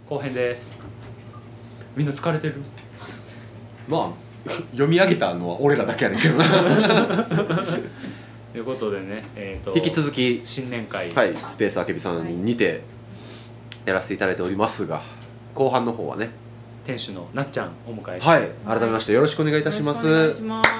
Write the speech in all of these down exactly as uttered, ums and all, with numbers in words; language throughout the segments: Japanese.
後編です。みんな疲れてる？ まあ読み上げたのは俺らだけやねんけどなということでね、えー、と引き続き新年会、 はい、スペースあけびさんにてやらせていただいておりますが、後半の方はね店主のなっちゃんお迎えして、 はい、改めましてよろしくお願いいたします。 よろしくお願いします。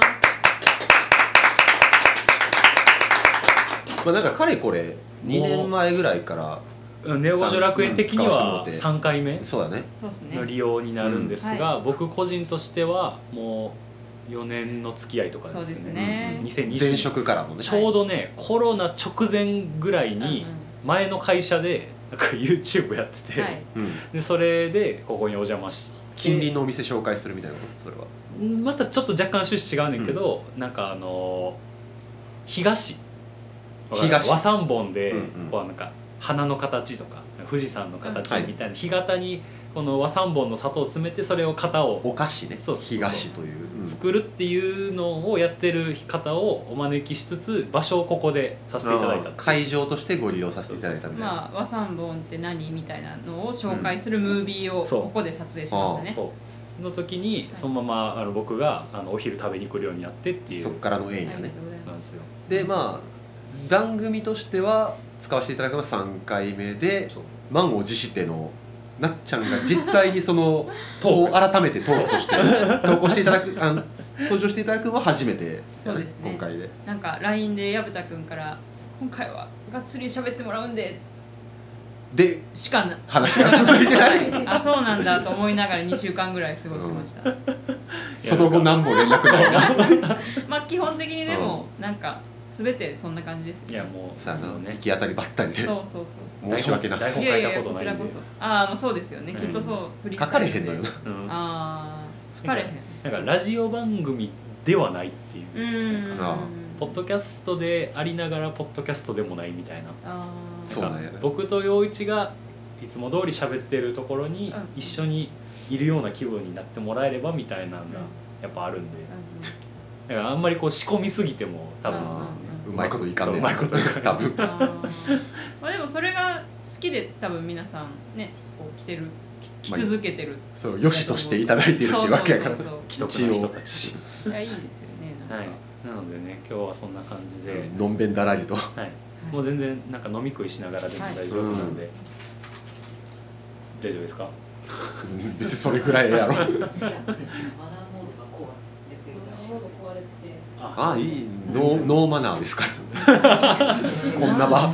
まあなんかかれこれにねんまえぐらいからネオ五条楽園的にはさんかいめそうだねの利用になるんですが、 うんはい、 僕個人としてはもうよねんの付き合いとかですね。 そうですね。 にせんにじゅう前職からもね、 ちょうどね、はい、コロナ直前ぐらいに前の会社でなんか YouTube やってて、はい、でそれでここにお邪魔して近隣のお店紹介するみたいなこと。それはまたちょっと若干趣旨違うねんけど、うん、なんかあの東東和三本でこうなんか花の形とか富士山の形みたいな干潟にこの和三本の砂糖を詰めてそれを型をお菓子ね、 そうそうそう東という、うん、 作るっていうのをやってる方をお招きしつつ場所をここでさせていただいた。 会場としてご利用させていただいたみたいな。 まあ和三本って何みたいなのを紹介するムービーをここで撮影しましたね。 そうそうの時にそのままあの僕があのお昼食べに来るようになってっていう、 そっからの縁やね。 なんですよ。 でまあ番組としては使わせていただくのはさんかいめで、満を持してのなっちゃんが実際にそのトー改めてトークとして投稿していただくあの登場していただくのは初めて、ね、 そうですね。 今回でなんか ライン で薮田くんから今回はがっつり喋ってもらうんででしかな話が続いてない、 はい、あそうなんだと思いながらにしゅうかんぐらい過ごしました、うん、 その後何も連絡ないなまあ基本的にでもなんか全てそんな感じですよね。 いやもうさあの、ね、行き当たりばったりでそうそうそうそう申し訳なす。 いやいやこちらこそああそうですよね、うん、きっとそう振り書かれへんのよな、 うん、ああ書かれへんなんかラジオ番組ではないっていう、 うんあポッドキャストでありながらポッドキャストでもないみたいな。 あそうなんやね。 僕と陽一がいつも通り喋ってるところに一緒にいるような気分になってもらえればみたいなのがやっぱあるんで、だからあんまりこう仕込みすぎても多分うまいこといかんねんうまいこといかん多分あまあでもそれが好きで多分皆さんねこう来てる来続けてる、 そうよしとしていただいてるっていうわけやから、 既得な人たちいやいいですよね。なんかはい、なのでね今日はそんな感じでのんべんだらりと、 はい、もう全然なんか飲み食いしながらでも大丈夫なんで、はい、大丈夫ですか？ 別にそれぐらいやろああいいノー、ノーマナーですからこんな場、うん、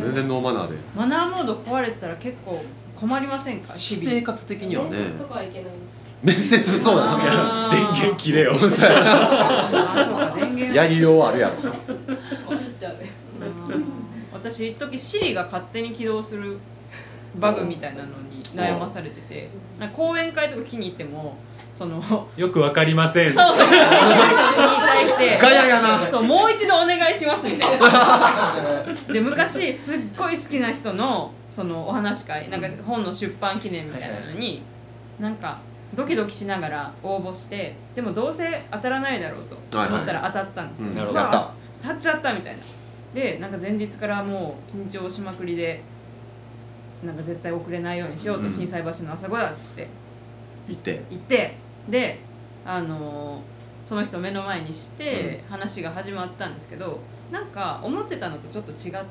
全然ノーマナーでマナーモード壊れてたら結構困りませんか？ 私生活的にはね。 面接とかはいけないんです。 面接そうだな。 電源切れよそうやなやりようあるやろ私一時シリが勝手に起動するバグみたいなのに悩まされてて、なんか講演会とか気に入ってもそのよくわかりませんそうそうに対してガヤやなそうもう一度お願いしますみたいなで昔すっごい好きな人のそのお話会なんか本の出版記念みたいなのになんかドキドキしながら応募して、でもどうせ当たらないだろうと思ったら当たったんですよ、 はいはい、 うん、やった当たっちゃったみたいなで、なんか前日からもう緊張しまくりでなんか絶対遅れないようにしようと、心斎橋の朝ごだっつって行って行ってで、あのー、その人を目の前にして話が始まったんですけど、なんか思ってたのとちょっと違って、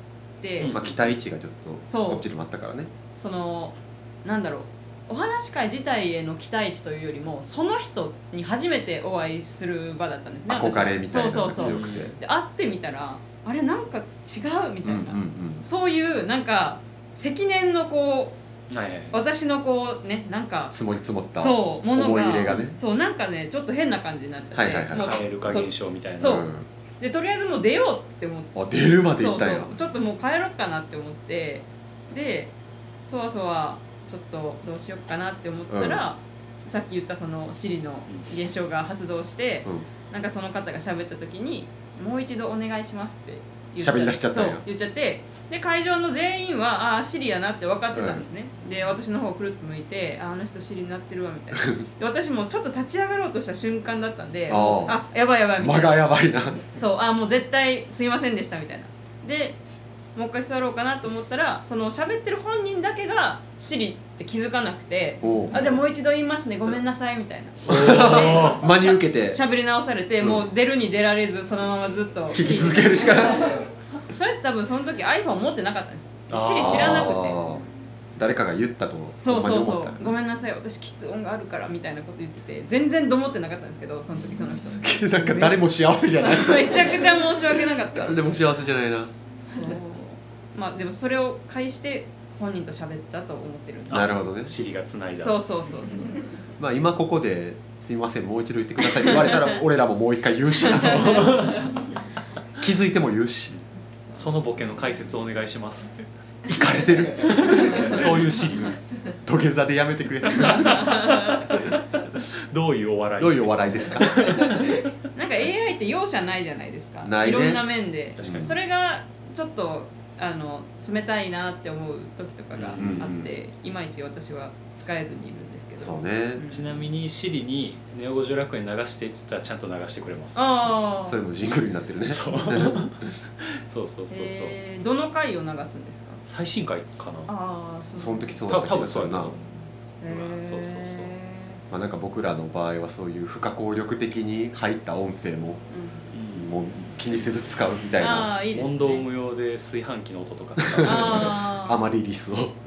まあ、期待値がちょっとこっちにもあったからね。 そのなんだろうお話会自体への期待値というよりもその人に初めてお会いする場だったんですね。 憧れみたいなのが強くて、 そうそうそうで会ってみたらあれなんか違うみたいな、うんうんうん、そういうなんか積年のこう、はいはい、私のこうねなんか積もり積もったそうものが思い入れがねそうなんかねちょっと変な感じになっちゃって、はいはいはい、 蛙化現象みたいなそう、うん、でとりあえずもう出ようって思ってあ出るまで行ったんや。 そうそうちょっともう帰ろうかなって思ってでそわそわちょっとどうしようかなって思ってたら、うん、さっき言ったそのシリの現象が発動して、うん、なんかその方が喋った時にもう一度お願いしますって言っちゃ喋り出しちゃったんや。 そう言っちゃってで会場の全員はああシリやなって分かってたんですね、うん、で私の方くるっと向いて あ, あの人シリになってるわみたいなで私もちょっと立ち上がろうとした瞬間だったんでああやばいやばいみたいな間がやばいなそうあもう絶対すいませんでしたみたいなでもう一回座ろうかなと思ったらその喋ってる本人だけがシリって気づかなくてあじゃあもう一度言いますねごめんなさいみたいな真に受けて喋り直されて、うん、もう出るに出られずそのままずっと聞き続けるしかないそれって多分その時 iPhone 持ってなかったんですよシリ知らなくて誰かが言ったとそうそうそうごめんなさい私喫音があるからみたいなこと言ってて全然どもってなかったんですけどその時その人なんか誰も幸せじゃないめちゃくちゃ申し訳なかった誰でも幸せじゃないなそうまあでもそれを介して本人と喋ったと思ってるんでなるほどね尻がつないだそうそうそうそうまあ今ここですいませんもう一度言ってくださいって言われたら俺らももう一回言うし気づいても言うしそのボケの解説お願いしますってイかれてるそういうシリ土下座でやめてくれどういうお笑いどういうお笑いですかなんか エーアイ って容赦ないじゃないですかない、ね、 いろんな面で確かにそれがちょっとあの冷たいなって思う時とかがあって、うんうん、いまいち私は使えずにいるんですけどそうね、 うん、 ちなみにシリにネオ五条楽園流してって言ったらちゃんと流してくれますあそれもジングルになってるねそうそうそうそうそう、 えー、どの回を流すんですか最新回かなああその時そうだった気がするなえー、そうそうそうまあなんか僕らの場合はそういう不可抗力的に入った音声も、うん、もう気にせず使うみたいなあいいですね、 問答無用で炊飯器の音とかあアマリリスをそん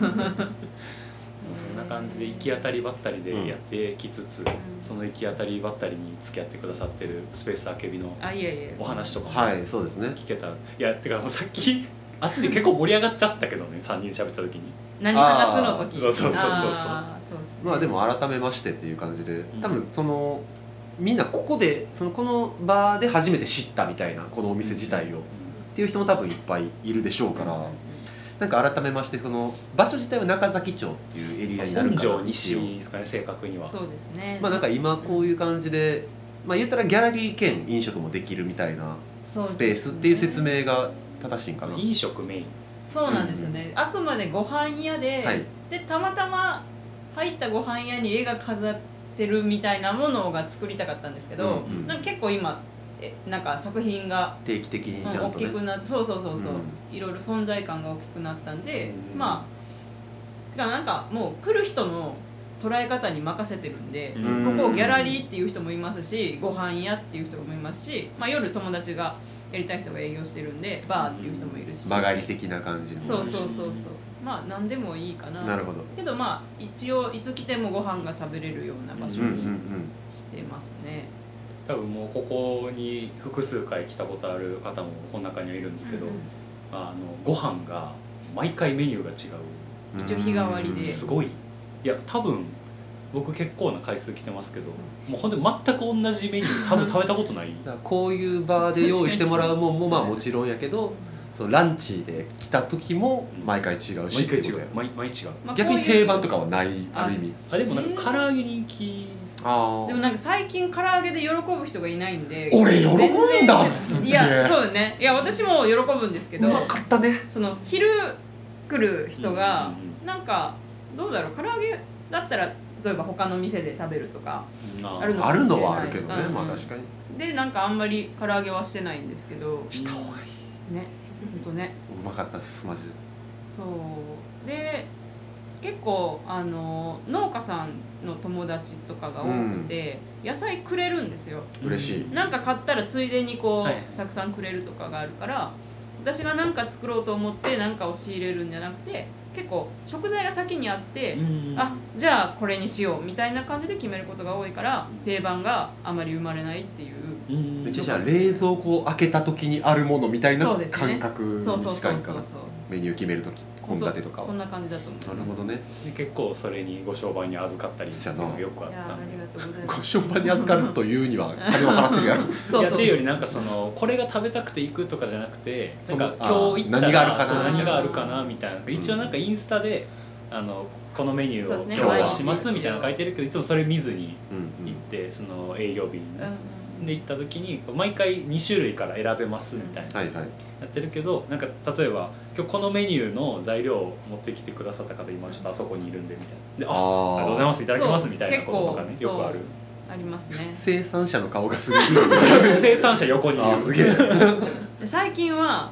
な感じで行き当たりばったりでやってきつつ、うん、その行き当たりばったりに付き合ってくださってるスペースあけびのお話とかも聞けた、いやてかもうさっきあっちで結構盛り上がっちゃったけどねさんにんで喋った時に何話すの時そうそうそうそうそうそうですね、 まあでも改めましてっていう感じで多分そのみんなここでそのこの場で初めて知ったみたいなこのお店自体をっていう人も多分いっぱいいるでしょうからなんか改めましてその場所自体は中崎町っていうエリアになるかな本庄西ですかね正確にはそうですねまあなんか今こういう感じでまあ言ったらギャラリー兼飲食もできるみたいなスペースっていう説明が正しいんかな飲食メインそうなんですよね、うん、あくまでご飯屋で、はい、でたまたま入ったご飯屋に絵が飾ってるみたいなものが作りたかったんですけど、うんうん、なんか結構今えなんか作品が定期的にちゃんと、ね、 大きくなってそうそうそうそう、うん、いろいろ存在感が大きくなったんで、うん、まあてかなんかもう来る人の捉え方に任せてるんで、うん、ここをギャラリーっていう人もいますしご飯屋っていう人もいますし、まあ、夜友達がやりたい人が営業してるんでバーっていう人もいるし間借り的な感じのそうそうそうそうまあ何でもいいかななるほどけどまあ一応いつ来てもご飯が食べれるような場所にしてますね、 多分もうここに複数回来たことある方もこの中にはいるんですけど、うん、あのご飯が毎回メニューが違う一応日替わりですごいいや多分僕結構な回数来てますけどもう本当に全く同じメニュー多分食べたことないだからこういう場で用意してもらうもんもまあもちろんやけどそのランチで来た時も毎回違うし、うん、 毎回違う毎毎違う、 まあ、逆に定番とかはないある意味あでもなんか唐揚げ人気あでもなんか最近唐揚げで喜ぶ人がいないんで俺喜んだいやそうよねいや私も喜ぶんですけどうまかったねその昼来る人がなんかどうだろう唐揚げだったら例えば他の店で食べるとかあるのかもしれない、あるのはあるけどね、うん、まあ確かにでなんかあんまり唐揚げはしてないんですけどした方がいいねほんとねうまかったですマジでそうで結構あの農家さんの友達とかが多くて、うん、野菜くれるんですよ嬉しいなんか買ったらついでにこう、 はい、 たくさんくれるとかがあるから私が何か作ろうと思って何かを仕入れるんじゃなくて結構食材が先にあって、うん、あじゃあこれにしようみたいな感じで決めることが多いから定番があまり生まれないっていう、 うん、めっちゃじゃあ冷蔵庫を開けた時にあるものみたいな感覚に近いからメニュー決める時献立とかそんな感じだと思います。 なるほどね。 で結構それにご商売に預かったりっていうのがよくあったんで。 いやありがとうございます。 ご商売に預かるというには金を払ってるやろ。 そうそう。やっていうよりなんかそのこれが食べたくて行くとかじゃなくて、なんか今日行ったら何があるかな何があるかなみたいな。一応なんかインスタであのこのメニューを今日はしますみたいなの書いてるけどいつもそれ見ずに行ってその営業日にで行った時に毎回に種類から選べますみたいな。 はいはい。 やってるけどなんか例えば今日このメニューの材料を持ってきてくださった方今ちょっとあそこにいるんでみたいなで あ, ありがとうございますいただきますみたいなこととかねよくあるありますね生産者の顔がすげえ生産者横にいるあすげえ最近は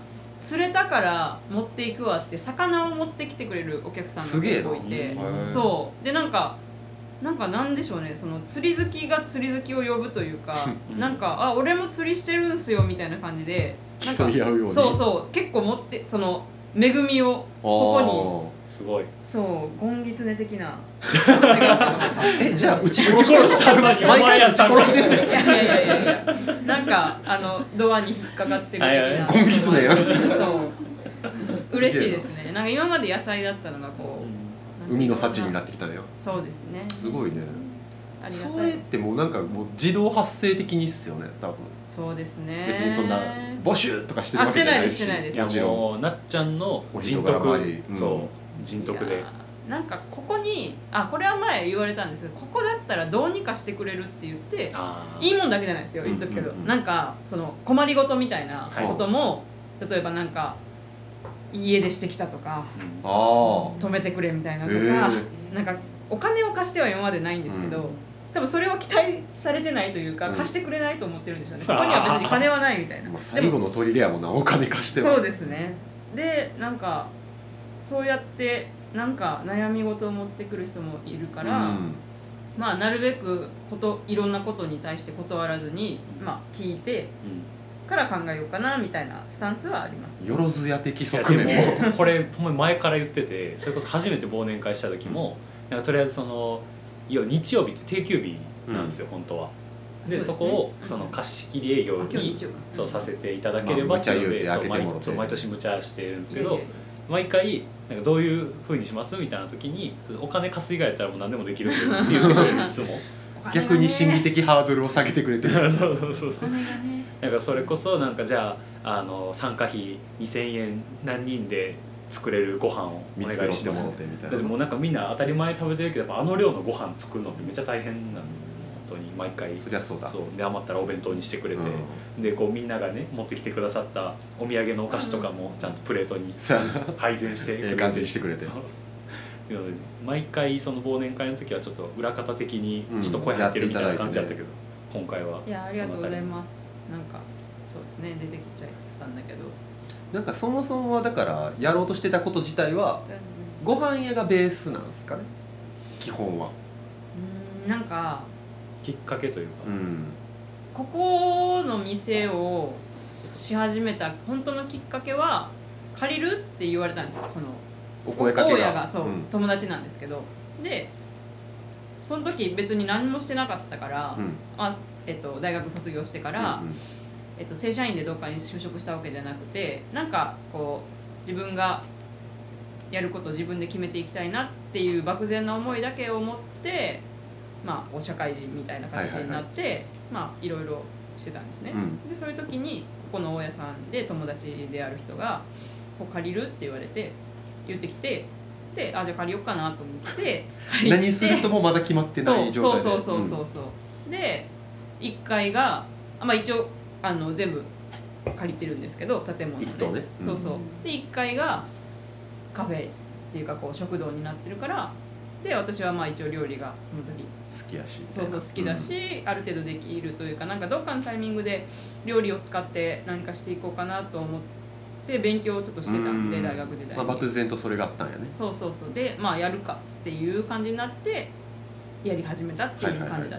釣れたから持っていくわって魚を持ってきてくれるお客さんが結構いて、そうでなんかなんかなんでしょうね、その釣り好きが釣り好きを呼ぶというかなんかあ俺も釣りしてるんすよみたいな感じで競い合うように、 そうそう結構持ってその恵みをここにすごいそうゴンギツネ的なえじゃあ撃ち殺した毎回撃ち殺してるいやいやいやいやなんかあのドアに引っかかってる的なゴンギツネやそう嬉しいですね。なんか今まで野菜だったのがこう海の幸になってきたのよ。 そうですね。 すごいね。それってもうなんかもう自動発生的にっすよね多分。 そうですね。 別にそんな募集とかしてるわけじゃないし。 してないです。 もちろんなっちゃんの人徳、うん、そう人徳で。 なんかここにあこれは前言われたんですけど、ここだったらどうにかしてくれるって言っていいもんだけじゃないですよ言っとくけど、うんうんうん、なんかその困りごとみたいなことも、はい、例えばなんか家出してきたとか、うん、止めてくれみたいなとか、えー、なんかお金を貸しては今までないんですけど、うん、多分それは期待されてないというか、うん、貸してくれないと思ってるんでしょうね。ここには別に金はないみたいな。 まあ最後の砦やもんな、お金貸しては。 そうですね。でなんかそうやってなんか悩み事を持ってくる人もいるから、うん、まあなるべくこといろんなことに対して断らずに、まあ、聞いてから考えようかなみたいなスタンスはあります、ね。 よろずや的側面もこれ前から言ってて、それこそ初めて忘年会した時も、うん、なんかとりあえずその要は日曜日って定休日なんですよ、うん、本当は。で そ, で、ね、そこをその貸し切り営業にそうさせていただければっていうので、まあ、毎, 毎年無茶してるんですけど、毎回なんかどういう風にしますみたいな時にお金貸す以外だったらもう何でもできるって言ってくれるいつも逆に心理的ハードルを下げてくれてるそうそうそうそう、ね、なんかそれこそなんかじゃあ、あの参加費にせんえん何人で作れるご飯をお願いしますってみたいな。だってもうなんかみんな当たり前食べてるけどやっぱあの量のご飯作るのってめっちゃ大変なんで本当に毎回そりゃそうだ。 そうで余ったらお弁当にしてくれて、うん、でこうみんながね持ってきてくださったお土産のお菓子とかもちゃんとプレートに配膳してくれて、 ええ感じにしてくれて、 毎回その忘年会の時はちょっと裏方的にちょっと声入ってるみたいな感じだったけど、うん、今回はいやありがとうございます。なんかそうですね出てきちゃったんだけど、 なんかそもそもはだからやろうとしてたこと自体はご飯屋がベースなんですかね基本は。 うんなんかきっかけというか、うん、 ここの店をし始めた本当のきっかけは借りるって言われたんですよ。そのお声かけが大家がそう、うん、友達なんですけど、でその時別に何もしてなかったから、うんあえっと、大学卒業してから、うんうんえっと、正社員でどっかに就職したわけじゃなくて、なんかこう自分がやることを自分で決めていきたいなっていう漠然な思いだけを持ってまあ、お社会人みたいな感じになって、はいはいはい、まあいろいろしてたんですね、うん、でそういう時にここの大家さんで友達である人がこう借りるって言われて言ってきて、であじゃあ借りようかなと思って借りて何するともまだ決まってない状態でそうそうそうそうそう、うん、でいっかいが、まあ、一応あの全部借りてるんですけど建物で、 ねうん、 そうそうでいっかいがカフェっていうかこう食堂になってるから、で私はまあ一応料理がその時好きやしそうそう好きだし、うん、ある程度できるというかなんかどっかのタイミングで料理を使って何かしていこうかなと思って勉強をちょっとしてたんで大学時代に、 まあ、漠然とそれがあったんやね。 そうそうそうでまあやるかっていう感じになってやり始めたっていう感じだったんですね、はいはいはい、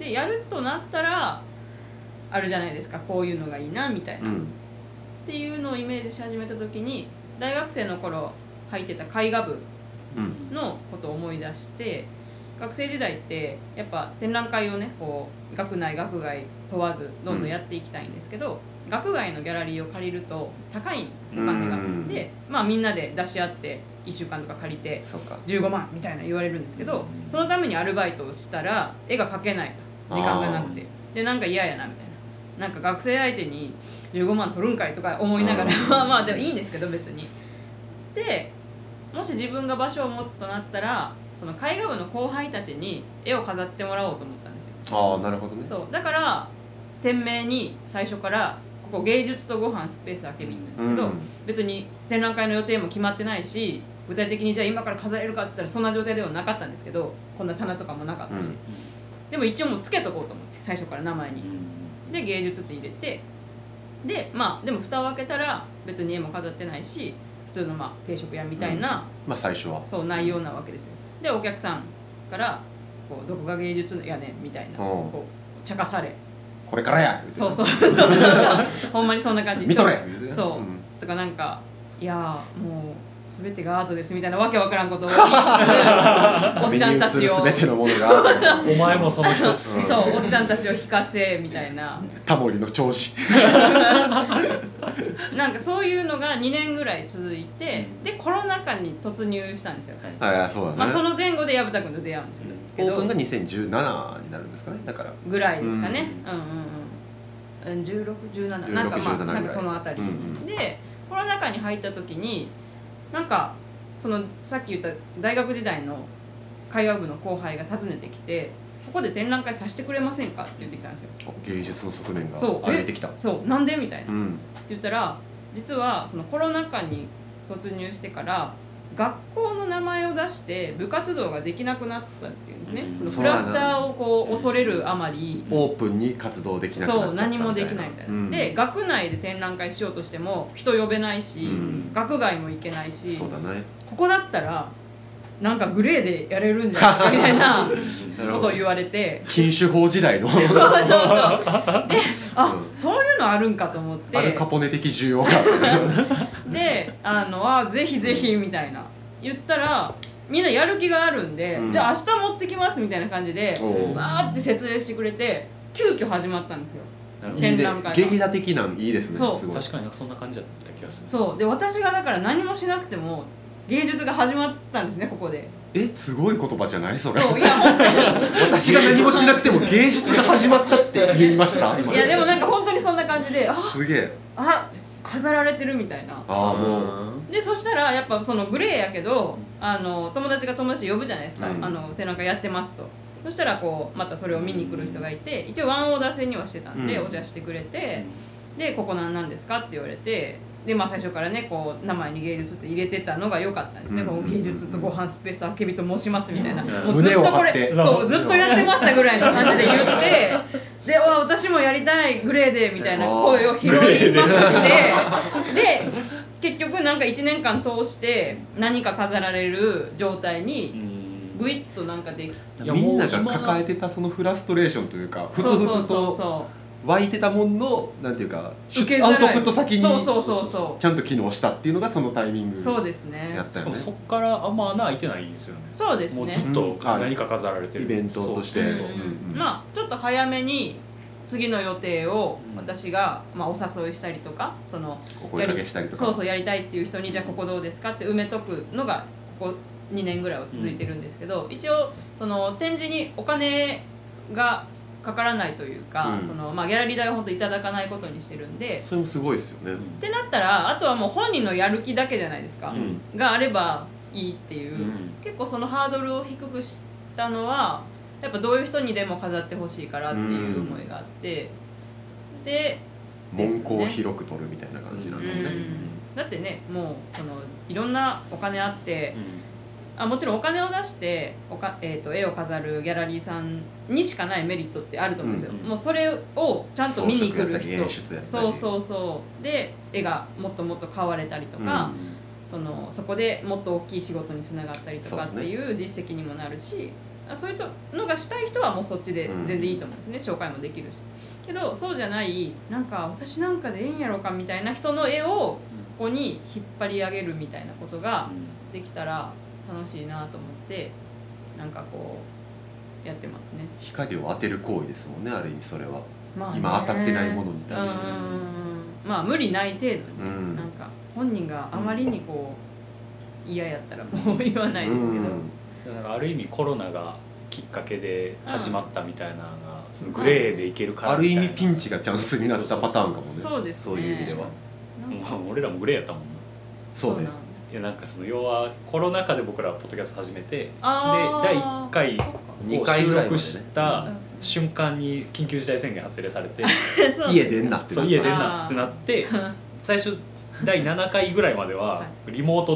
でやるとなったらあるじゃないですかこういうのがいいなみたいな、うん、っていうのをイメージし始めた時に大学生の頃入ってた絵画部のことを思い出して、うん、学生時代ってやっぱ展覧会をねこう学内学外問わずどんどんやっていきたいんですけど、うん、学外のギャラリーを借りると高いんですお金が、うん、でまあみんなで出し合っていっしゅうかんとか借りてじゅうごまんみたいな言われるんですけど、そのためにアルバイトをしたら絵が描けないと時間がなくてでなんか嫌やなみたいな、なんか学生相手にじゅうごまん取るんかいとか思いながらまあまあでもいいんですけど別に。でもし自分が場所を持つとなったらその絵画部の後輩たちに絵を飾ってもらおうと思ったんですよ。 ああなるほどね。 そうだから店名に最初からここ芸術とご飯スペースあけびなんですけど、うん、別に展覧会の予定も決まってないし具体的にじゃあ今から飾れるかって言ったらそんな状態ではなかったんですけど、こんな棚とかもなかったし、うん、でも一応もうつけとこうと思って最初から名前にで芸術って入れてでまあでも蓋を開けたら別に絵も飾ってないし普通のまあ定食屋みたいな、うん、 まあ最初はそう内容なわけですよ。でお客さんからこうどこが芸術やねんみたいな、こう茶化されこれからやそうそうほんまにそんな感じ見とれそう、うん、とかなんかいやもう全てがアートですみたいなわけわからんことを言いおっちゃんたちを全てのものがアートお前もその一つそうおっちゃんたちを引かせみたいなタモリの調子なんかそういうのがにねんぐらい続いて、うん、でコロナ禍に突入したんですよ、 はい、あそうだね、 まあ、その前後で薮田君と出会うんですけどオープンがにせんじゅうななになるんですかねだからぐらいですかね、うん、うんうんうんじゅうろく、じゅうなななんかまあなんかそのあたり、うんうん、でコロナ禍に入った時になんかそのさっき言った大学時代の絵画部の後輩が訪ねてきてここで展覧会させてくれませんかって言ってきたんですよ。 芸術の側面が歩いてきたそうなんでみたいな、うん、って言ったら実はそのコロナ禍に突入してから学校の名前を出して部活動ができなくなったっていうんですね、うん、そのクラスターをこう恐れるあまりオープンに活動できなくなっちゃったみたいなそう何もできないみたいな、うん、で学内で展覧会しようとしても人呼べないし、うん、学外も行けないしそうだねここだったらなんかグレーでやれるんじゃないかみたいなことを言われて禁酒法時代のそうそうそうであ、うん、そういうのあるんかと思ってアルカポネ的需要がであのあぜひぜひみたいな言ったらみんなやる気があるんで、うん、じゃあ明日持ってきますみたいな感じでバーって説明してくれて急遽始まったんですよ展覧会がゲリラ的なんいいですねそうすごい確かにそんな感じだった気がするそうで私がだから何もしなくても芸術が始まったんですねここでえすごい言葉じゃないそれそういや私が何もしなくても芸術が始まったって言いましたいやでもなんか本当にそんな感じであすげえあ飾られてるみたいなあもうでそしたらやっぱそのグレーやけどあの友達が友達呼ぶじゃないですか、うん、あの展覧会やってますとそしたらこうまたそれを見に来る人がいて一応ワンオーダー制にはしてたんで、うん、お茶してくれてでここ何なんですかって言われてでまあ最初からねこう名前に芸術って入れてたのが良かったんですね、うん、こう芸術とご飯スペースあけびと申しますみたいな、うん、もうずっとこれそうずっとやってましたぐらいの感じで言ってでわ私もやりたいグレーでみたいな声を拾いまくってで結局なんかいちねんかん通して何か飾られる状態にグイッとなんかできてみんなが抱えてたそのフラストレーションというかふつふつと湧いてたもんのなんていうかアウトプット先にそうそうそうそうちゃんと機能したっていうのがそのタイミングそうですねやったよね。 そっからあんま穴開いてないんですよね。 そうですねもうずっと何か飾られてる、 イベントとして、 うんうん、まあちょっと早めに次の予定を私が、まあ、お誘いしたりとかそのお声かけしたりとかそうそうやりたいっていう人にじゃあここどうですかって埋めとくのがここにねんぐらいは続いてるんですけど、うん、一応その展示にお金がかからないというか、うんそのまあ、ギャラリー代を本当いただかないことにしてるんでそれもすごいですよね。 ってなったらあとはもう本人のやる気だけじゃないですか、うん、があればいいっていう、うん、結構そのハードルを低くしたのはやっぱどういう人にでも飾ってほしいからっていう思いがあって、うん、で門戸を広く取るみたいな感じなのね、うん、 だってねもうそのいろんなお金あって、うんあもちろんお金を出しておか、えー、と絵を飾るギャラリーさんにしかないメリットってあると思うんですよ、うんうん、もうそれをちゃんと見に来る人そうそうそうで絵がもっともっと買われたりとか、うん、そのそこでもっと大きい仕事につながったりとかっていう実績にもなるしそういうのがしたい人はもうそっちで全然いいと思うんですね、うん、紹介もできるしけどそうじゃないなんか私なんかでええんやろかみたいな人の絵をここに引っ張り上げるみたいなことができたら楽しいなと思ってなんかこうやってますね。 光を当てる行為ですもんねある意味それは、まあ、今当たってないものに対してうんまあ無理ない程度に、うん、なんか本人があまりにこう嫌やったらもう言わないですけど、うん、 だからある意味コロナがきっかけで始まったみたいなのがそのグレーでいけるからみたいなある意味ピンチがチャンスになったパターンかもね。 そうですねそういう意味では俺らもグレーやったもんな。 そうねいやなんかその要はコロナ禍で僕らはポッドキャスト始めてでだいいっかいを収録した瞬間に緊急事態宣言発令されて家出んなってなった家出んなってなって最初だいななかいぐらいまではリモートで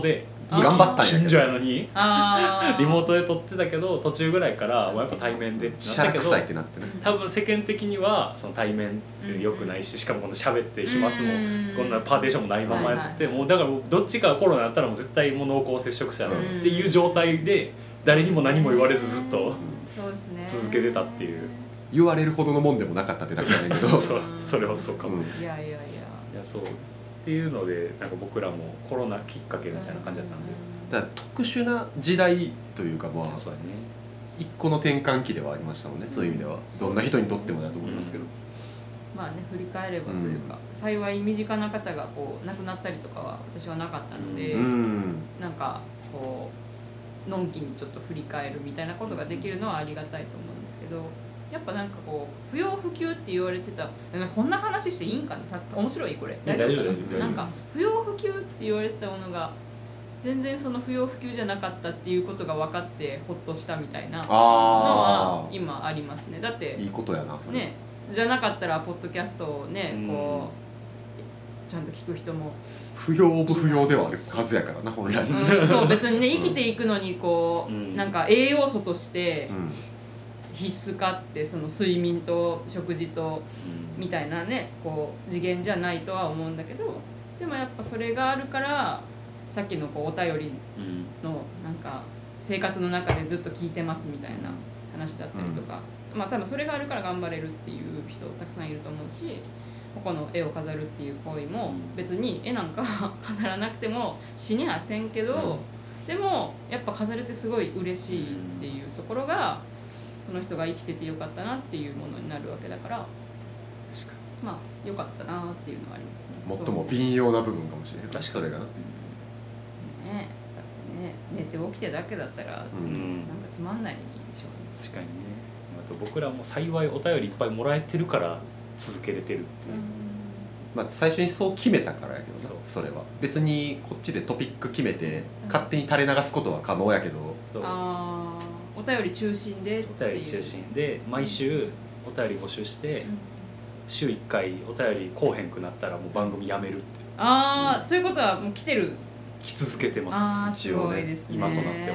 頑張ったんやけど近所やのにリモートで撮ってたけど途中ぐらいからもうやっぱ対面でってなったけど、 臭いってなってね、 多分世間的にはその対面良くないし、しかもこの喋って飛沫もこんなパーテーションもないままやって、もうだからどっちかコロナだったらもう絶対もう濃厚接触者っていう状態で誰にも何も言われずずっと続けてたっていう。 言われるほどのもんでもなかったってだけなんだけどそうそれはそうかも、うん、 いやいやいやいやそうっていうのでなんか僕らもコロナきっかけみたいな感じだったんで、 だから特殊な時代というかまあそうだね、 一個の転換期ではありましたもんね、そういう意味ではどんな人にとってもだと思いますけど、うん、 まあね振り返ればというか、うん、幸い身近な方がこう亡くなったりとかは私はなかったので、うん、なんかこうのんきにちょっと振り返るみたいなことができるのはありがたいと思うんですけど、やっぱなんかこう不要不急って言われてた、こんな話していいんかな、面白いこれ大丈夫大丈夫、 なんか不要不急って言われてたものが全然その不要不急じゃなかったっていうことが分かってほっとしたみたいなのは今ありますね。だっていいことやなね、じゃなかったらポッドキャストをねこうちゃんと聞く人も不要不不要ではあるはずやからな本来、 うん、そう別にね生きていくのにこう、うん、なんか栄養素として、うん必須かってその睡眠と食事とみたいなねこう次元じゃないとは思うんだけど、でもやっぱそれがあるからさっきのこうお便りのなんか生活の中でずっと聞いてますみたいな話だったりとか、うん、まあ多分それがあるから頑張れるっていう人たくさんいると思うし、ここの絵を飾るっていう行為も別に絵なんか飾らなくても死にはせんけど、うん、でもやっぱ飾れてすごい嬉しいっていうところがその人が生きててよかったなっていうものになるわけだから、確かにまあよかったなっていうのはありますね。 最も敏要な部分かもしれない。確かそれがな、うん、 ねだってね寝て起きてだけだったら、うん、なんかつまんないでしょうね。 確かにね。あと僕らも幸いお便りいっぱいもらえてるから続けれてるっていう、うん、 まあ最初にそう決めたからやけどな、 そ, それは別にこっちでトピック決めて勝手に垂れ流すことは可能やけど、 そうあお便り中心でっていう、 お便り中心で毎週お便り募集して、うん、週いっかいお便りこうへんくなったらもう番組やめるって。 ああ、うん、ということはもう来てる、 来続けてます。 ああすごいですね、 今となっては。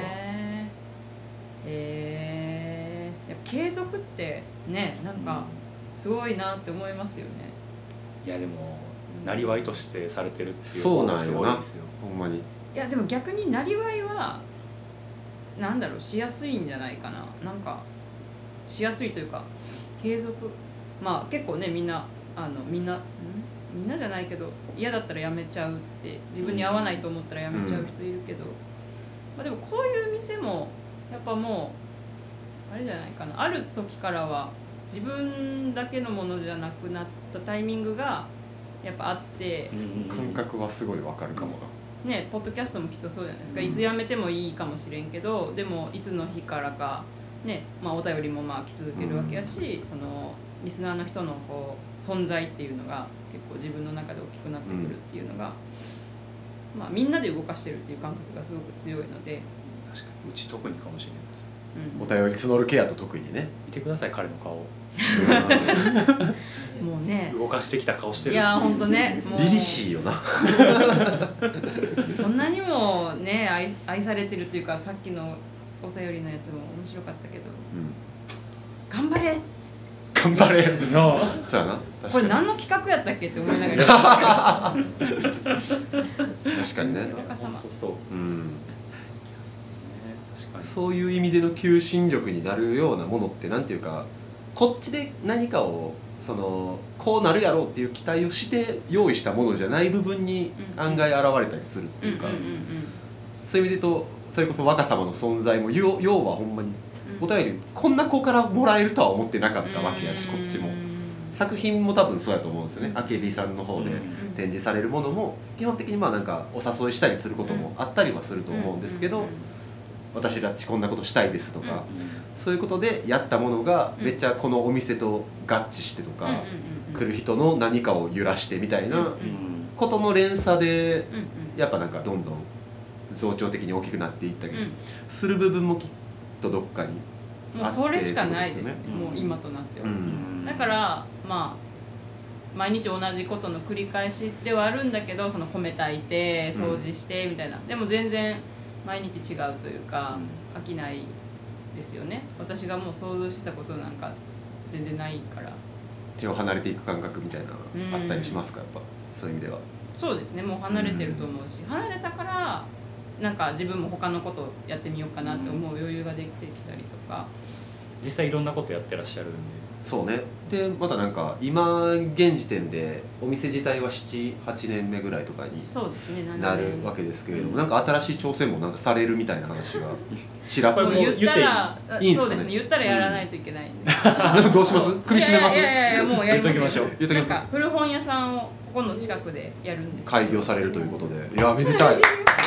えー、やっぱ継続ってねなんかすごいなって思いますよね。 いやでもなりわいとしてされてるっていうのがすごいですよ。ほんまに。いやでも逆になりわいはなんだろうしやすいんじゃないかな。なんかしやすいというか継続、まあ結構ねみんなあのみんなみんなじゃないけど嫌だったらやめちゃうって自分に合わないと思ったらやめちゃう人いるけど、うんまあ、でもこういう店もやっぱもうあれじゃないかな、ある時からは自分だけのものじゃなくなったタイミングがやっぱあって、 感覚はすごいわかるかもな。 ね、ポッドキャストもきっとそうじゃないですか、うん、いつやめてもいいかもしれんけどでもいつの日からか、ねまあ、お便りもまあ来続けるわけやし、うん、そのリスナーの人のこう存在っていうのが結構自分の中で大きくなってくるっていうのが、うんまあ、みんなで動かしてるっていう感覚がすごく強いので。 確かにうち特にかもしれないです、 うん、お便り募るケアと特にね見てください彼の顔もうね動かしてきた顔してる。 いやほんとねもう凛々しいよなこんなにもね 愛, 愛されてるっていうか、さっきのお便りのやつも面白かったけど、うん、頑張れ頑張れのそうやな。 これ何の企画やったっけって思いながら確かにね。 若様本当そう、 うんそういう意味での求心力になるようなものってなんていうか、こっちで何かをそのこうなるやろうっていう期待をして用意したものじゃない部分に案外現れたりするっていうか、そういう意味で言うとそれこそ若様の存在も要はほんまにお便りこんな子からもらえるとは思ってなかったわけやし、こっちも作品も多分そうやと思うんですよね。あけびさんの方で展示されるものも基本的にまあなんかお誘いしたりすることもあったりはすると思うんですけど、私たちこんなことしたいですとか、うんうん、そういうことでやったものがめっちゃこのお店と合致してとか、うんうんうんうん、来る人の何かを揺らしてみたいなことの連鎖でやっぱなんかどんどん増長的に大きくなっていったりする部分もきっとどっかにもうそれしかないですね、もう今となっては、うん、だからまあ毎日同じことの繰り返しではあるんだけど、その米炊いて掃除してみたいな、うん、でも全然毎日違うというか、うん、飽きないですよね。私がもう想像してたことなんか全然ないから。 手を離れていく感覚みたいな、うん、あったりしますか、やっぱそういう意味では。 そうですね、もう離れてると思うし、うん、離れたからなんか自分も他のことをやってみようかなって思う余裕ができてきたりとか、 実際いろんなことやってらっしゃるんで。 そうね。でまたなんか今現時点でお店自体はななはちねんめぐらいとかになるわけですけれども、なんか新しい挑戦もなんかされるみたいな話がちらっと言ったらいいんですかね。そうですね、言ったらやらないといけないんで、 うん、どうします？首絞めます？ いやいやいや、もうやりときましょう。 言っときます。 なんか古本屋さんをここの近くでやるんです。 開業されるということで、いやめでたい。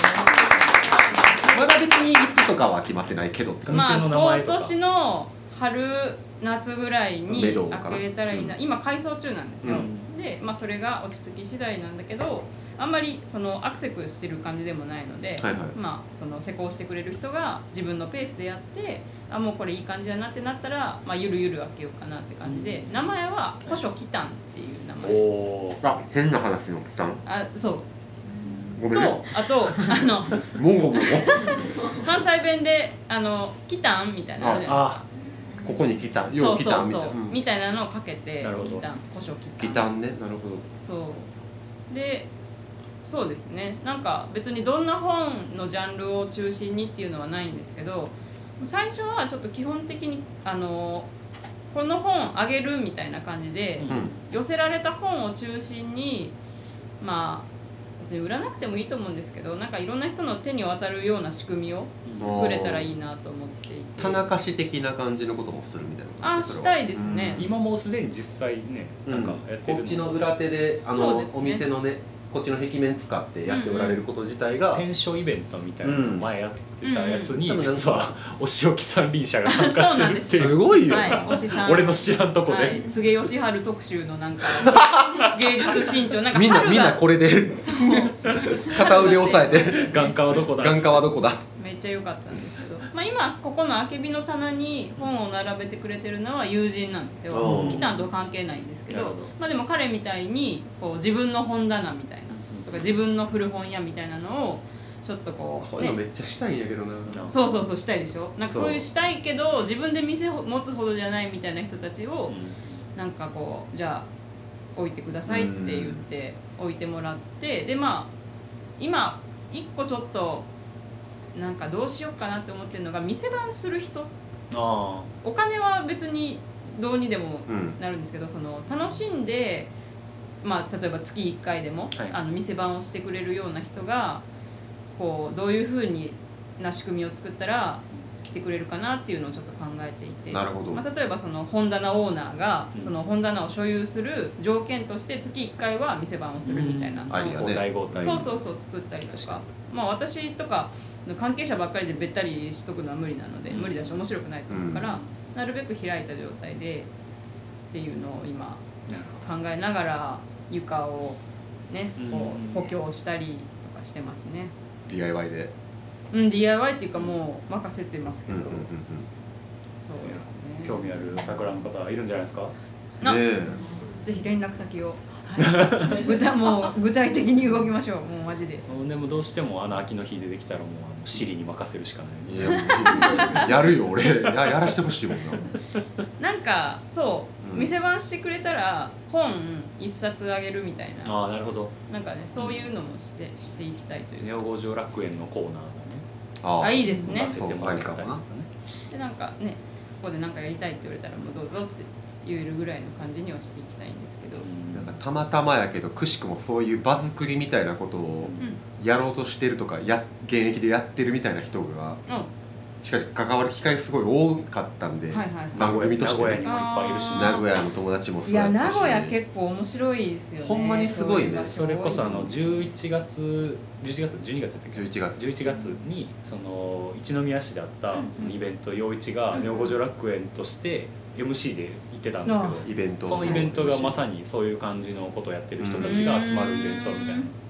まだ別にいつとかは決まってないけどって感じ。 まあ今年の春夏ぐらいに開けれたらいいな、うん、今改装中なんですよ、うん、で、まあ、それが落ち着き次第なんだけど、あんまりそのアクセクしてる感じでもないので、はいはい、まあ、その施工してくれる人が自分のペースでやって、あ、もうこれいい感じだなってなったら、まあ、ゆるゆる開けようかなって感じで、名前は古書キタンっていう名前。 おあ、変な話のキタン。 あ、そう。 ごめんね、 とあとあのもごもご関西弁であのキタンみたいなのあるじゃないですか。 ここに来た、よう来たみたいな、 みたいなのをかけて、キタン、古書キタン。 キタンね、なるほど。 そうで、そうですね。なんか別にどんな本のジャンルを中心にっていうのはないんですけど、最初はちょっと基本的にあのこの本あげるみたいな感じで、うん、寄せられた本を中心に、まあ別に売らなくてもいいと思うんですけど、なんかいろんな人の手に渡るような仕組みを作れたらいいなと思っていて、 田中氏的な感じのこともするみたいな感じ。 あ、したいですね、 うん、今もうすでに実際ね、なんかやってる、 こっちの裏手であの、ね、お店のね、こっちの壁面使ってやっておられること自体が、 選書イベントみたいなのを前やってたやつに、うんうん、実はお仕置き三輪車が参加してるっていうすごいよ、 はい、おしさん俺の知らんとこで、はい、 柘植義治特集のなんか芸術新潮、なんかみんなみんなこれで片腕押さえて眼科はどこだ眼科はどこだめっちゃ良かったんですけど、まあ、今ここのあけびの棚に本を並べてくれてるのは友人なんですよ。キタンと関係ないんですけど、まあ、でも彼みたいにこう自分の本棚みたいなとか自分の古本屋みたいなのをちょっとこう、ね、 こういうのめっちゃしたいんやけどな。 そうそうそう、したいでしょ。なんかそういうしたいけど自分で店を持つほどじゃないみたいな人たちを、うん、なんかこうじゃあ置いてくださいって言って置いてもらって、でまあ今一個ちょっとなんかどうしようかなって思ってるのが、店番する人。あ、お金は別にどうにでもなるんですけど、うん、その楽しんで、まあ、例えば月いっかいでも、はい、あの店番をしてくれるような人がこうどういうふうにな仕組みを作ったら来てくれるかなっていうのをちょっと考えていて、 なるほど、 まあ、例えばその本棚オーナーがその本棚を所有する条件として月いっかいは店番をするみたいな、うん、 交代交代、 そうそうそう作ったりとか、まあ、私とか関係者ばっかりでべったりしとくのは無理なので、うん、無理だし面白くないと思うから、うん、なるべく開いた状態でっていうのを今考えながら床をねこう補強したりとかしてますね。 ディーアイワイ で、 うん、ディーアイワイ っていうかもう任せてますけど、うんうんうんうん、そうですね。 興味ある桜の方いるんじゃないですか。 な、ね、ぜひ連絡先を、はい、具体もう具体的に動きましょう。もうマジで。 でもどうしてもあの秋の日でできたらもうシリに任せるしかない。 いややるよ俺。や, やらしてほしいもんな。なんかそう、うん、店番してくれたら本一冊あげるみたいな。 ああ、なるほど。 なんかね、そういうのもしてしていきたいというか。 ネオ五条楽園のコーナーがね。 ああ、いいですね。 そうありかもな。 でなんかね、ここでなんかやりたいって言われたらもうどうぞって言えるぐらいの感じにはしていきたいんですけど。 なんかたまたまやけどくしくもそういう場作りみたいなことをやろうとしてるとか、や現役でやってるみたいな人が、うん、しかし関わる機会すごい多かったんで、はいはい、番組として、ね、 名古屋にもいっぱいいるし、 名古屋の友達もそうやったし、いや名古屋結構面白いですよね。 ほんまにすごいね。 それこそあのじゅういちがつじゅういちがつじゅうにがつやったっけ、 じゅういちがつじゅういちがつにその一宮市であったイベント、陽一がネオ五条楽園としてエムシー で行ってたんですけど、 イベントそのイベントがまさにそういう感じのことをやってる人たちが集まるイベントみたいな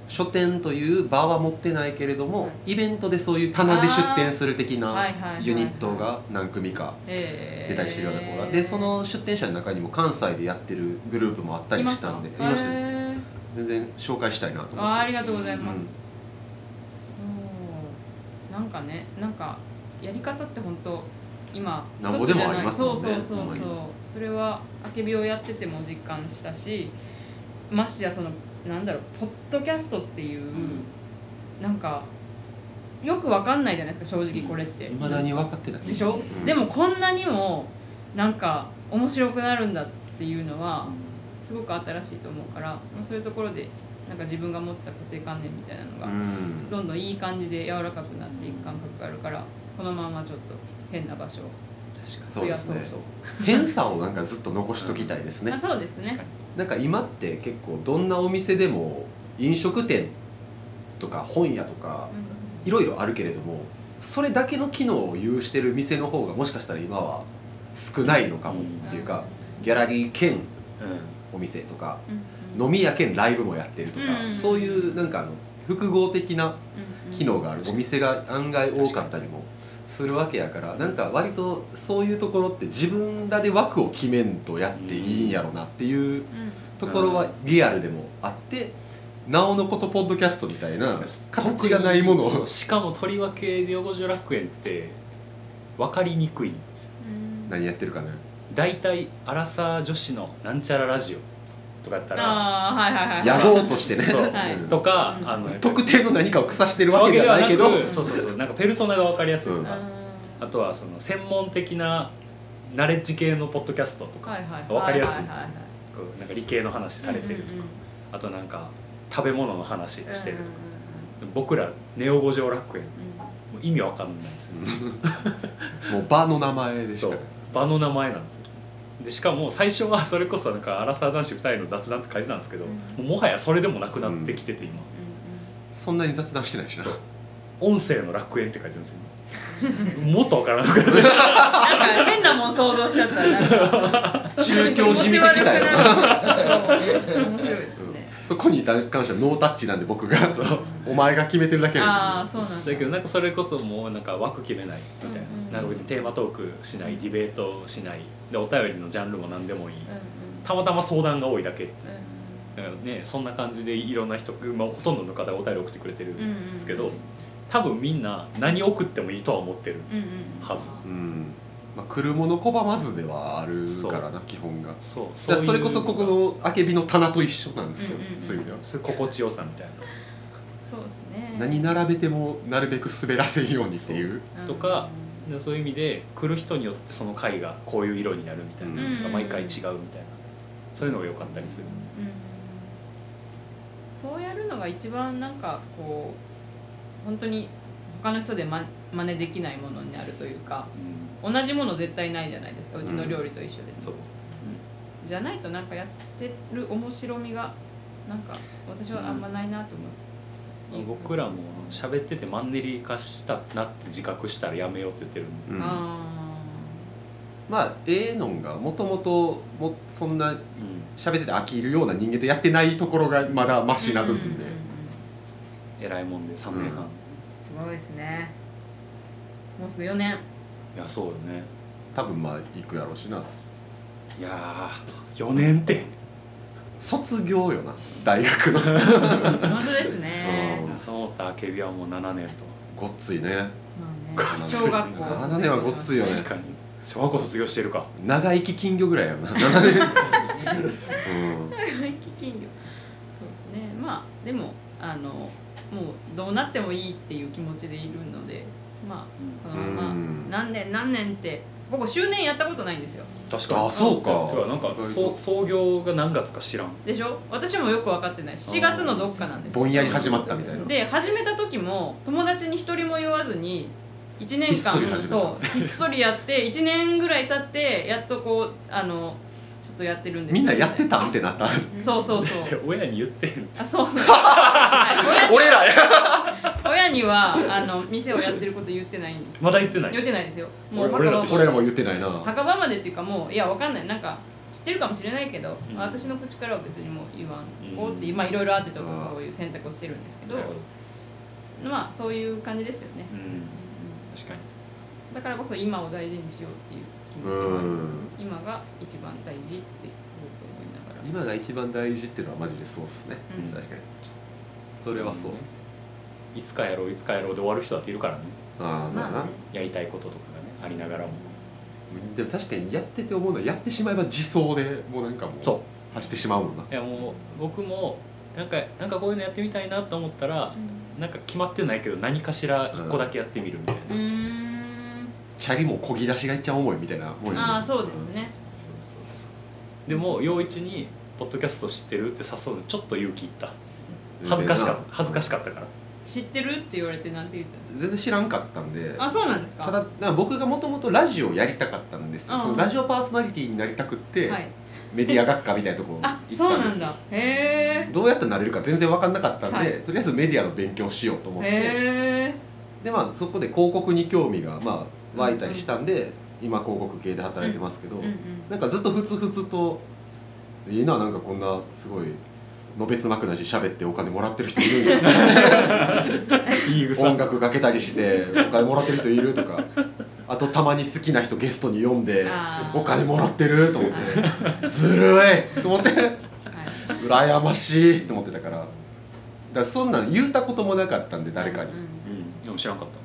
書店という場は持ってないけれども、はい、イベントでそういう棚で出店する的なユニットが何組か出たりしてるような子が、でその出店者の中にも関西でやってるグループもあったりしたんで、いましたね。全然紹介したいなと思って。 あ、ありがとうございます、うん、そうなんかね、なんかやり方って本当今なんぼでもありますもんね。 そうそうそうそう、それはあけびをやってても実感したし、ましてやそのなんだろう、ポッドキャストっていう、うん、なんかよくわかんないじゃないですか、正直これって未だに分かってないでしょ、うん、でもこんなにもなんか面白くなるんだっていうのはすごく新しいと思うから、まあ、そういうところでなんか自分が持ってた固定観念みたいなのがどんどんいい感じで柔らかくなっていく感覚があるから、このままちょっと変な場所を増やそうそう、変さをなんかずっと残しときたいですね。 あ、そうですね。 なんか今って結構どんなお店でも飲食店とか本屋とかいろいろあるけれども、それだけの機能を有してる店の方がもしかしたら今は少ないのかもっていうか、ギャラリー兼お店とか飲み屋兼ライブもやってるとか、そういうなんかあの複合的な機能があるお店が案外多かったりもするわけやから、なんか割とそういうところって自分らで枠を決めんとやっていいんやろなっていうところはリアルでもあって、なおのことポッドキャストみたいな形がないものを、 しかもとりわけネオ五条楽園って分かりにくいんですよ。 何やってるかね。 だいたいアラサー女子のなんちゃらラジオとかやったら、 あ、はいはいはい、 野望としてね、 そう、はい、とか、うん、あの特定の何かを腐してるわけではないけど、 そうそうそう、なんかペルソナが分かりやすいとか、うん、あとはその専門的なナレッジ系のポッドキャストとか分かりやすいんですよ。なんか理系の話されてるとか、うんうんうん、あとなんか食べ物の話してるとか、うんうんうん、僕らネオ五条楽園、うん、もう意味わかんないですよもう場の名前でしょ。そう、 場の名前なんですよ。でしかも最初はそれこそなんかアラサー男子ふたりの雑談って書いてたんですけど、うん、も, もはやそれでもなくなってきてて今、うん、 そんなに雑談してないしな。 音声の楽園って書いてるんですよもっとわからなくなるなんか変なもん想像しちゃったらなんか宗教じみてきたよな面白いですね、 うん、そこに関してはノータッチなんで僕がお前が決めてるだけああ、そうなんだ。 だけどなんかそれこそもうなんか枠決めないみたいな、うんうん、なんか別にテーマトークしない、ディベートしないで、お便りのジャンルも何でもいい、うんうん、たまたま相談が多いだけって、うんうん、ね、そんな感じでいろんな人、まあ、ほとんどの方がお便り送ってくれてるんですけど、うんうん、多分みんな何送ってもいいとは思ってるはず、 うんうん、まあ、来るもの拒まずではあるからな、基本が。そう、そういう、それこそここのあけびの棚と一緒なんですよ、うんうんうん、そういう意味では。 そういう心地よさみたいな、 そうですね、 何並べてもなるべく滑らせるようにっていうとか、うん、そういう意味で来る人によってその回がこういう色になるみたいなのが毎回違うみたいな、そういうのが良かったりする、うんうん、そうやるのが一番なんかこう本当に他の人でま真似できないものになるというか、うん、同じもの絶対ないじゃないですか、うちの料理と一緒で、うん、そう、うん、じゃないとなんかやってる面白みがなんか私はあんまないなと思う、 うん、僕らも喋っててマンネリ化したなって自覚したらやめようって言ってるんで、うん、あまあええのんがもともともそんな喋ってて飽きるような人間とやってないところがまだマシな部分で、 えらいもんでさんねんはん、うん、 すごいですね。もうすぐよねん。いや、そうよね。 多分まあ行くやろうしな。 いやー、よねんって卒業よな、大学の本当ですね、 うん、そう思ったあけびはもうななねんとごっついね、まあ、ね、 小学校ななねんはごっついよね。 確かに小学校卒業してるか。 長生き金魚ぐらいやろなななねん、うん、長生き金魚、そうですね。まあでもあのもうどうなってもいいっていう気持ちでいるので、まあこのまま何年何年って僕周年やったことないんですよ。 確かに。あ、そうか。てかなんか創業が何月か知らんでしょ。私もよく分かってない。しちがつのどっかなんですよ。 ぼんやり始まったみたいな。 で始めた時も友達に一人も言わずにいちねんかんひっそりそうひっそりやっていちねんぐらい経ってやっとこうあのちょっとやってるんですよ、ね、 みんなやってたんってなった。 そうそうそう。 親に言ってん。 あ、そう。 俺らや。 親にはあの店をやってること言ってないんです。 まだ言ってない。 言ってないですよ。もう俺ら俺らも言ってないな。 墓場までっていうかもういやわかんないなんか知ってるかもしれないけど、うん、私の口からは別にもう言わんこうって今いろいろあってちょっとそういう選択をしてるんですけど、うん、まあそういう感じですよね、うんうん、 確かにだからこそ今を大事にしようっていう気持ちがあります、ね、今が一番大事って思いながら今が一番大事っていうのはマジでそうですね、うん、確かにそれはそう、 うん、いつかやろういつかやろうで終わる人だっているからねああそうだな、 やりたいこととかがねありながらもでも確かにやってて思うのはやってしまえば自走でもうなんかもうそう走ってしまうもんな。いやもう僕もなんかなんかこういうのやってみたいなと思ったら、うん、なんか決まってないけど何かしら一個だけやってみるみたいな、うん、 チャリも漕ぎ出しがいっちゃ重いみたいなもん。 ああそうですね、うん、 そうそうそうでも陽一にポッドキャスト知ってるって誘うのちょっと勇気いった恥ずかしかった恥ずかしかったから知ってるって言われてなんて言ったんですか。 全然知らんかったんで。 あ、そうなんですか。 ただなんか僕がもともとラジオやりたかったんですよ。そのラジオパーソナリティになりたくって、はい、メディア学科みたいなとこ行ったんですよ。 そうなんだ。へー。 どうやってなれるか全然分かんなかったんで、はい、とりあえずメディアの勉強しようと思ってへで、まあ、そこで広告に興味が、まあ、湧いたりしたんで、うんうん、今広告系で働いてますけど、うんうんうん、なんかずっとふつふつといいな、なんかこんなすごいのべつ幕なし喋ってお金もらってる人いるんや音楽かけたりしてお金もらってる人いるとか、あとたまに好きな人ゲストに呼んでお金もらってると思ってずるいと思って羨ましいと思ってたから、だからそんなん言うたこともなかったんで誰かに、うんうんうん、でも知らんかった。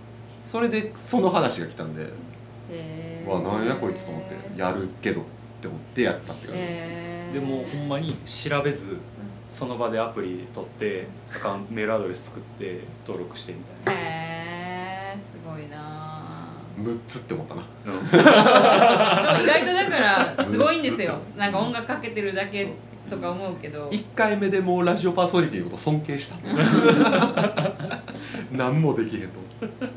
それでその話が来たんで、へー、わなんやこいつと思ってやるけどって思ってやったって感じ。 でもほんまに調べずその場でアプリ取ってアカウントメールアドレス作って登録してみたいな。 へー、すごいな。 むっつって思ったな、うん、 意外とだからすごいんですよ。なんか音楽かけてるだけとか思うけどいっかいめでもうラジオパーソナリティのこと尊敬した何もできへんと思ってい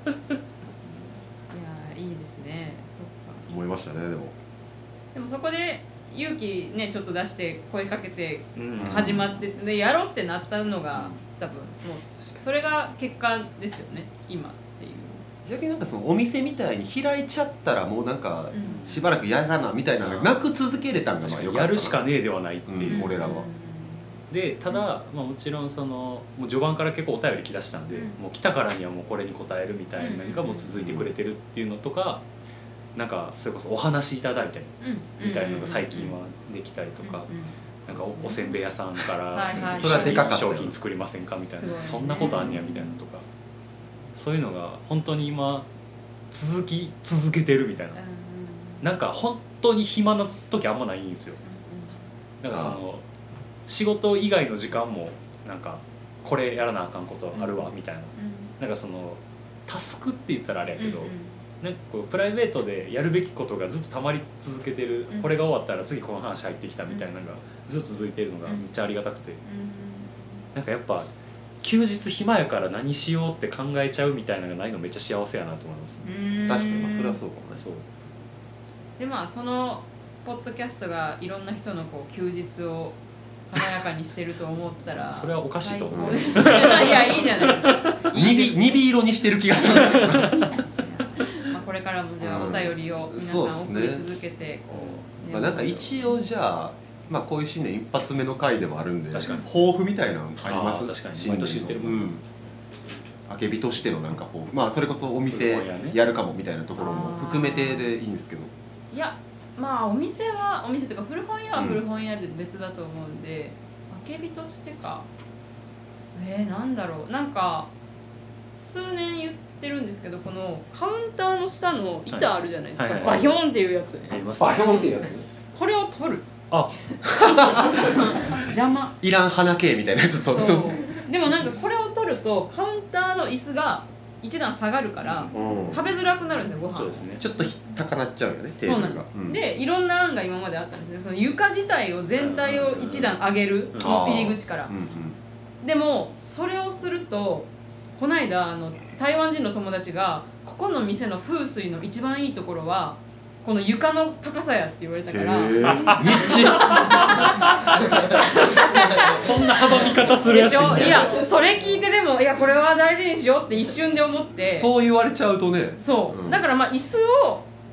やいいですね。そっか思いましたね。でもでもそこで勇気ねちょっと出して声かけて始まって、うん、でやろうってなったのが多分もうそれが結果ですよね今っていう。 逆になんかそのお店みたいに開いちゃったらもうなんかしばらくやらなみたいなのがなく続けれたんがまあよかったな。 やるしかねえではないっていう、 うん、俺らは。 でただ、まあ、もちろんそのもう序盤から結構お便り来だしたんで、うん、もう来たからにはもうこれに答えるみたいなのがもう続いてくれてるっていうのとか。なんかそれこそお話いただいたりみたいなのが最近はできたりとか、なんか お, おせんべい屋さんから商品作りませんかみたいな、そんなことあんねやみたいなとか、そういうのが本当に今続き続けてるみたいな、なんか本当に暇な時あんまないんですよ。なんかその仕事以外の時間もなんかこれやらなあかんことあるわみたいな、なんかそのタスクって言ったらあれやけど、なんかこうプライベートでやるべきことがずっとたまり続けてる、うん、これが終わったら次この話入ってきたみたいなのがずっと続いてるのがめっちゃありがたくて、うん、なんかやっぱ休日暇やから何しようって考えちゃうみたいなのがないのめっちゃ幸せやなと思いますね。 確かに、まあ、それはそうかもね。そうでまあそのポッドキャストがいろんな人のこう休日を華やかにしてると思ったらそれはおかしいと思う。 いやいいじゃないですか。 にび色にしてる気がするこれからもじゃあお便りを皆さん送り続けてこう、 ね、まあ、なんか一応じゃあ、まあ、こういう新年一発目の回でもあるんで抱負みたいなのあります？ 確かに毎年言ってるもん、うん、 あけびとしてのなんか抱負、まあそれこそお店やるかもみたいなところも含めてでいいんですけど。 いやまあお店はお店というか古本屋は古本屋で別だと思うんで、あけびとしてかえー、なんだろう、なんか数年言ってるんですけど、このカウンターの下の板あるじゃないですか、はいはいはいはい、バヒョンっていうやつね。 バヒョンっていうやつね。 これを取る。 あ邪魔。 いらん花系みたいなやつ取ると。 でもなんかこれを取るとカウンターの椅子が一段下がるから、うん、食べづらくなるんですよご飯。 そうですね。 ちょっと高なっちゃうよねテーブルが。そうなんです、 うん、でいろんな案が今まであったんですね。その床自体を全体を一段上げる、うん、の入り口から、うんうん、でもそれをするとこの間あの台湾人の友達がここの店の風水の一番いいところはこの床の高さやって言われたからニッチそんな幅見方するやついない。いやそれ聞いてでもいやこれは大事にしようって一瞬で思って、 そう言われちゃうとね。 そう、うん、だからまあ椅子を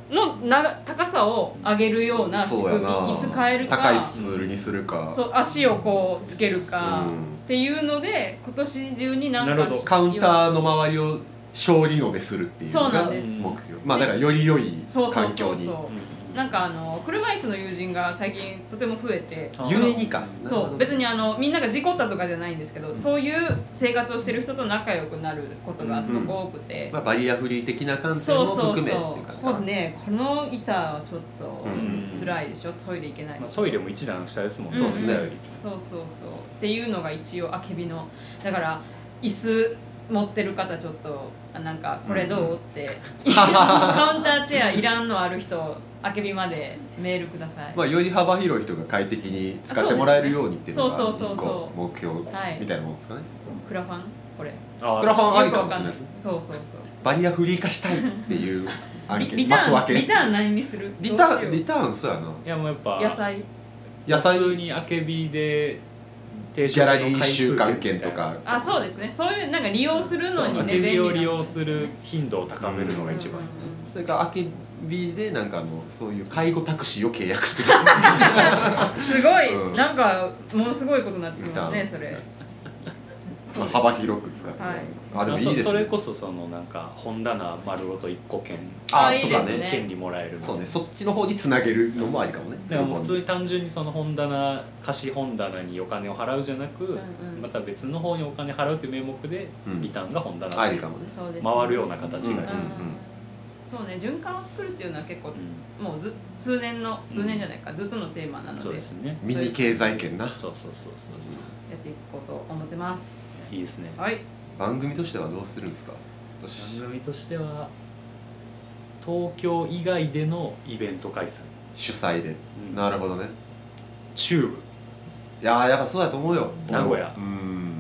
のな高さを上げるような仕組み、椅子変えるか高いスツールにするか、 そう足をこうつけるか、うん、っていうので今年中になんかカウンターの周りを小リノベするっていうのが目標。まあだからより良い環境に。 なんかあの車椅子の友人が最近とても増えて、 ゆえにかそう別にあのみんなが事故ったとかじゃないんですけど、うん、そういう生活をしてる人と仲良くなることがすごく多くて、 うんまあ、バリアフリー的な観点も含めっていうか、 そうそうね、この板はちょっと辛いでしょ、トイレ行けないでしょ、まあ、 トイレも一段下ですもんね、 そうですね、 そうそうそうっていうのが一応あけびのだから椅子持ってる方ちょっとなんかこれどう、うん、ってカウンターチェアいらんのある人あけびまでメールください。 まあより幅広い人が快適に使ってもらえるようにっていうのが一個目標みたいなもんですかね。 クラファンこれ。 クラファンありかもしれないですね。 そうそうそう。 バリアフリー化したいっていう案件。 リターンリターン何にする？ リターンリターンそうやな。 いやもうやっぱ野菜。 野菜普通にあけびで。 ギャラリー週間券とかあそうですね、そういうなんか利用するのにね、 便利を利用する頻度を高めるのが一番、うんうんうん、 それからあけびでなんかあのそういう介護タクシーを契約するすごい、うん、なんかものすごいことになってきますねそれまあ、幅広く使って、はい、あでもいいですね。 それこそそのなんか本棚丸ごといっこ券あとかね権利もらえるそうね、そっちの方につなげるのもありかもね。 だからもう普通に単純にその本棚貸し本棚にお金を払うじゃなく、うんうん、また別の方にお金払うという名目でリターンが本棚で、うん、 回るような形が、うんうんうん、 そうね、循環を作るっていうのは結構、うん、もうず通年の通年じゃないか、うん、ずっとのテーマなので、 そうですね、 ミニ経済圏な、 そうそうそうそうそうやっていこうと思ってます。 いいですね。 はい。 番組としてはどうするんですか？ 番組としては東京以外でのイベント開催主催で、うん、なるほどね。 チューブ、 いやーやっぱそうだと思うよ。 名古屋、うん、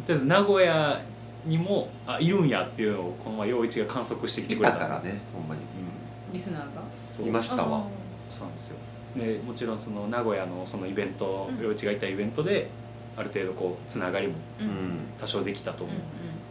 とりあえず名古屋にもあいるんやっていうのをこの前陽一が観測してきてくれた。 いたからね、ほんまに、 うん、リスナーがいましたわ。 そうなんですよ。でもちろんその名古屋のそのイベント、陽、うん、一がいたイベントである程度こうつながりも多少できたと思う、うん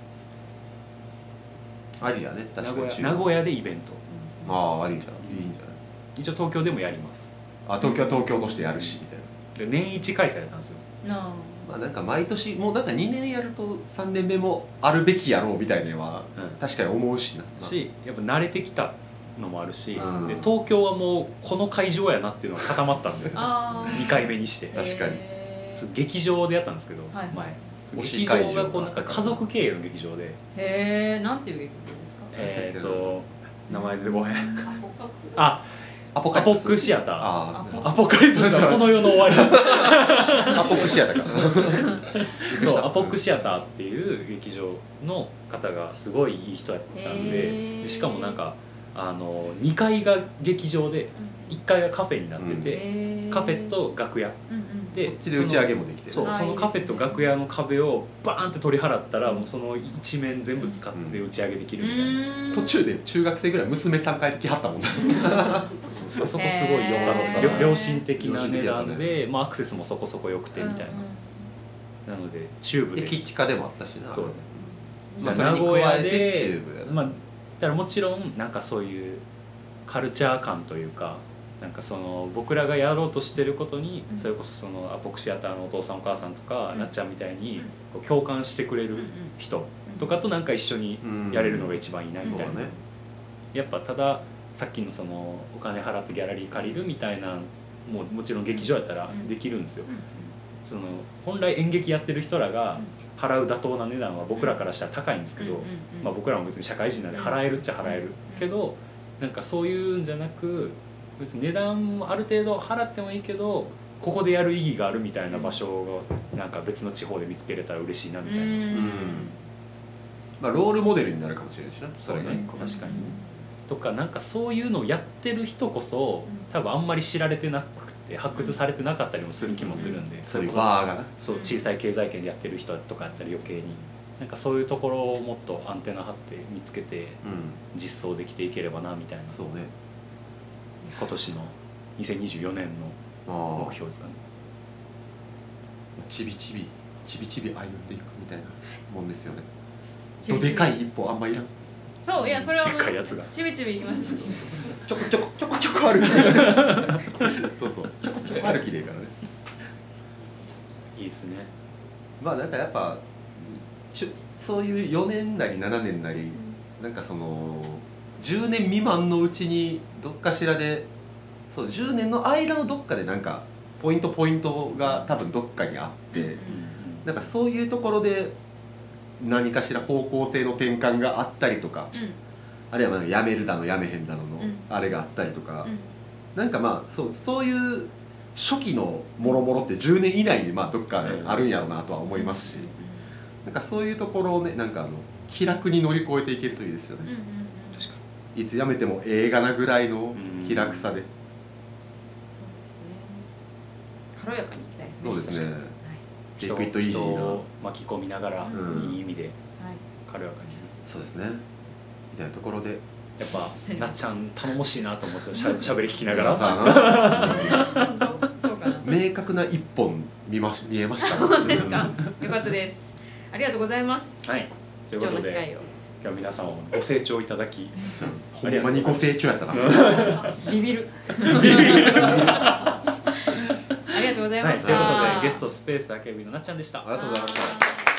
うん、ありやね。確かに名古屋でイベント、 うん、ああありんじゃないいいんじゃない。 一応東京でもやります。 あ東京は東京としてやるし、うん、みたいなで年一開催だったんですよ。 No. まあなんか毎年もうなんかにねんやるとさんねんめもあるべきやろうみたいなのは確かに思うしな、 うん、しやっぱ慣れてきたのもあるし、うん、で東京はもうこの会場やなっていうのが固まったんでにかいめにして確かに劇場でやったんですけど、はい、前劇場がこうなんか家族経営の劇場で、 へえ、なんていう劇場ですか？ えーっと名前出てこへんあアポカリプスアポックシアターあアポカリプスはこの世の終わりアポックシアターかそうアポックシアターっていう劇場の方がすごいいい人やったんで、でしかもなんかあのにかいが劇場でいっかいがカフェになってて、うん、カフェと楽屋、うんうん、でそっちで打ち上げもできて、 そうそのカフェと楽屋の壁をバーンって取り払ったらもうその一面全部使って打ち上げできるみたいな、 うん、 途中で中学生ぐらい娘さん帰ってきはったもんなそこすごい良かった、良心的な値段で、ね、まあ、アクセスもそこそこ良くてみたいな、うんうん、なのでチューブで駅地下でもあったしな、 そうですね、 まあ、それに加えてチューブやな、 まあ、だからもちろんなんかそういうカルチャー感というかなんかその僕らがやろうとしてることに、うん、それこそそのアポックシアターのお父さんお母さんとか、うん、なっちゃんみたいにこう共感してくれる人とかとなんか一緒にやれるのが一番いいなみたいな、うんうんね、やっぱたださっきのそのお金払ってギャラリー借りるみたいなももちろん劇場やったらできるんですよ、うんうん、その本来演劇やってる人らが払う妥当な値段は僕らからしたら高いんですけど、まあ、僕らも別に社会人なんで払えるっちゃ払えるけど、なんかそういうんじゃなく別に値段もある程度払ってもいいけどここでやる意義があるみたいな場所がなんか別の地方で見つけれたら嬉しいなみたいな、うん、 まあ、ロールモデルになるかもしれないしな、 それが一個確かに、とかなんかそういうのをやってる人こそ多分あんまり知られてなくて発掘されてなかったりもする気もするんで、 そういうバーがな、 そう小さい経済圏でやってる人とかやったら余計になんかそういうところをもっとアンテナ張って見つけて実装できていければなみたいな、 そうね、 今年のにせんにじゅうよねんの目標ですかね。 ちびちびちびちび歩んでいくみたいなもんですよね。どでかい一歩あんまいらん。 そういやそれはでかいやつがちびちびいきます。 ちょこちょこちょこちょこょ歩きそうそうちょこちょこ歩きでいいからね。 いいですね。 まあなんかやっぱちそういうよねんなりななねんなり、うん、なんかそのじゅうねん未満のうちにどっかしらでそうじゅうねんの間のどっかでなんかポイントポイントが多分どっかにあって、うん、なんかそういうところで何かしら方向性の転換があったりとか、うん、あるいはまあやめるだのやめへんだののあれがあったりとか、うん、なんかまあそうそういう初期のもろもろってじゅうねん以内にまあどっかあるんやろうなとは思いますし、なんかそういうところをねなんかあの気楽に乗り越えていけるといいですよね。確かにいつやめてもええがなぐらいの気楽さで、 そうですね。軽やかにいきたいですね。 そうですね。 人を巻き込みながら、うん、いい意味で軽やかに、 そうですねみたいなところでやっぱなっちゃん頼もしいなと思ってしゃしゃべり聞きながらそうかな明確な一本見まし見えましたそうですか。よかったです。ありがとうございます。 はい。ということで今日皆さんご清聴いただきほんまにご清聴やったなビビるありがとうございました、 はい、ということでゲストスペースあけびのなっちゃんでした。 ありがとうございました。